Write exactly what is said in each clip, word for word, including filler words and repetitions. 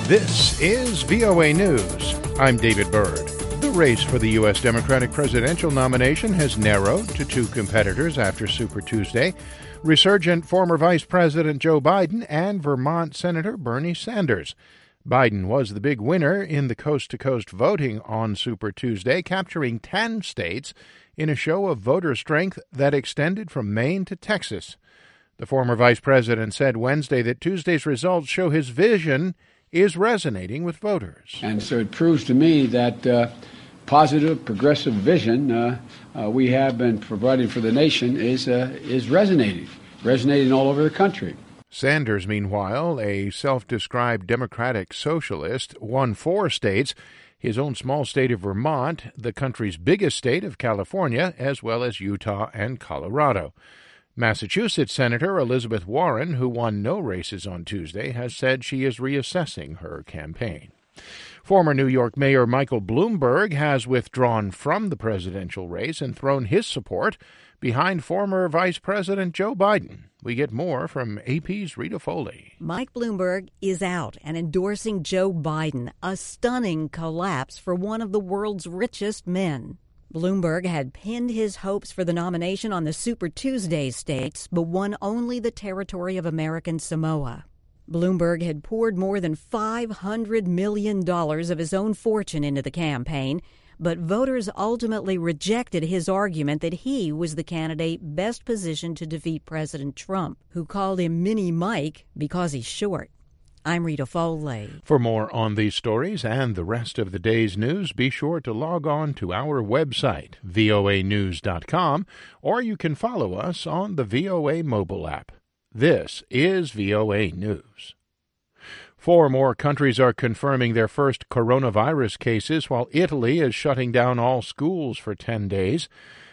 This is V O A News. I'm David Byrd. The race for the U S Democratic presidential nomination has narrowed to two competitors after Super Tuesday. Resurgent former Vice President Joe Biden and Vermont Senator Bernie Sanders. Biden was the big winner in the coast-to-coast voting on Super Tuesday, capturing ten states in a show of voter strength that extended from Maine to Texas. The former vice president said Wednesday that Tuesday's results show his vision is resonating with voters. And so it proves to me that uh, positive, progressive vision uh, uh, we have been providing for the nation is uh, is resonating, resonating all over the country. Sanders, meanwhile, a self-described Democratic socialist, won four states, his own small state of Vermont, the country's biggest state of California, as well as Utah and Colorado. Massachusetts Senator Elizabeth Warren, who won no races on Tuesday, has said she is reassessing her campaign. Former New York Mayor Michael Bloomberg has withdrawn from the presidential race and thrown his support behind former Vice President Joe Biden. We get more from A P's Rita Foley. Mike Bloomberg is out and endorsing Joe Biden, a stunning collapse for one of the world's richest men. Bloomberg had pinned his hopes for the nomination on the Super Tuesday states, but won only the territory of American Samoa. Bloomberg had poured more than five hundred million dollars of his own fortune into the campaign, but voters ultimately rejected his argument that he was the candidate best positioned to defeat President Trump, who called him Mini Mike because he's short. I'm Rita Foley. For more on these stories and the rest of the day's news, be sure to log on to our website, V O A news dot com, or you can follow us on the V O A mobile app. This is V O A News. Four more countries are confirming their first coronavirus cases, while Italy is shutting down all schools for ten days.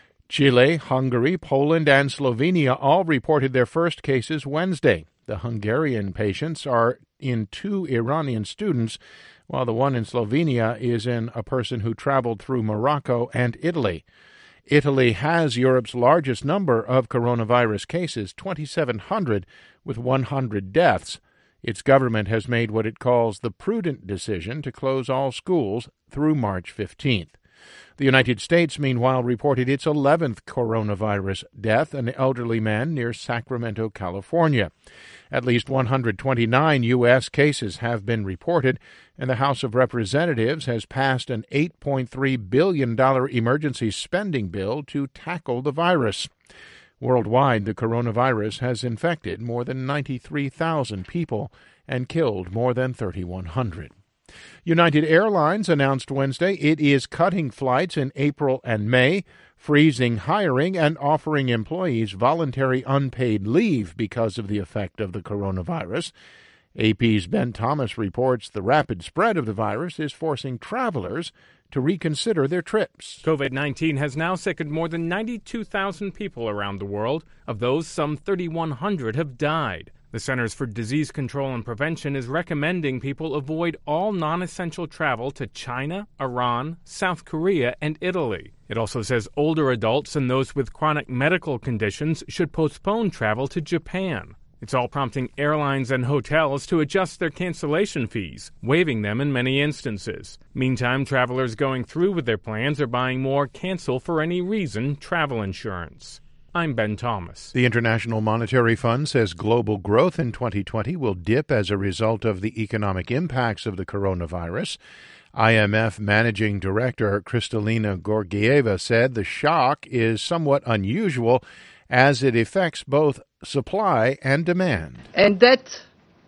Chile, Hungary, Poland, and Slovenia all reported their first cases Wednesday. The Hungarian patients are in two Iranian students, while the one in Slovenia is in a person who traveled through Morocco and Italy. Italy has Europe's largest number of coronavirus cases, twenty-seven hundred, with one hundred deaths. Its government has made what it calls the prudent decision to close all schools through March fifteenth. The United States, meanwhile, reported its eleventh coronavirus death, an elderly man near Sacramento, California. At least one hundred twenty-nine U S cases have been reported, and the House of Representatives has passed an eight point three billion dollars emergency spending bill to tackle the virus. Worldwide, the coronavirus has infected more than ninety-three thousand people and killed more than thirty-one hundred. United Airlines announced Wednesday it is cutting flights in April and May, freezing hiring, and offering employees voluntary unpaid leave because of the effect of the coronavirus. A P's Ben Thomas reports the rapid spread of the virus is forcing travelers to reconsider their trips. COVID nineteen has now sickened more than ninety-two thousand people around the world. Of those, some thirty-one hundred have died. The Centers for Disease Control and Prevention is recommending people avoid all non-essential travel to China, Iran, South Korea, and Italy. It also says older adults and those with chronic medical conditions should postpone travel to Japan. It's all prompting airlines and hotels to adjust their cancellation fees, waiving them in many instances. Meantime, travelers going through with their plans are buying more cancel for any reason travel insurance. I'm Ben Thomas. The International Monetary Fund says global growth in twenty twenty will dip as a result of the economic impacts of the coronavirus. I M F Managing Director Kristalina Georgieva said the shock is somewhat unusual as it affects both supply and demand. And that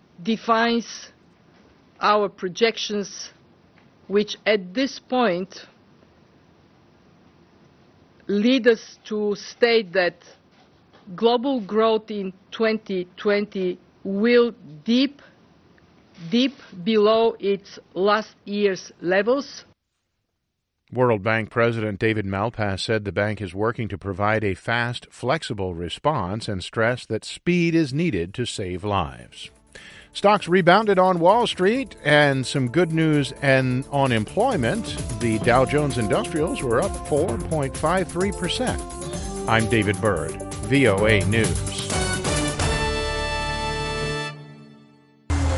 defines our projections, which at this point lead us to state that global growth in twenty twenty will dip, dip below its last year's levels. World Bank President David Malpass said the bank is working to provide a fast, flexible response and stressed that speed is needed to save lives. Stocks rebounded on Wall Street, and some good news and on employment. The Dow Jones Industrials were up four point five three percent. I'm David Byrd, V O A News.